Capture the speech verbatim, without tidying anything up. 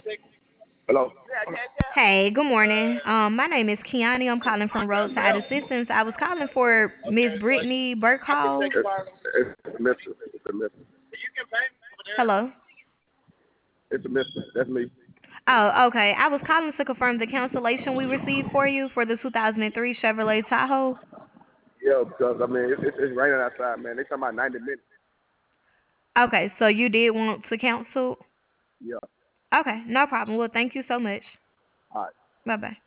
Hello. Hey, good morning. Um, my name is Kiani. I'm calling from Roadside Assistance. I was calling for Miss Brittany Burkhall. It's, it's a mister. It's a mister. Hello. It's a mister. That's me. Oh, okay. I was calling to confirm the cancellation we received for you for the two thousand three Chevrolet Tahoe. Yeah, because I mean it's, it's, it's raining outside, man. They talking about ninety minutes. Okay, so you did want to cancel? Yeah. Okay, no problem. Well, thank you so much. All right. Bye bye.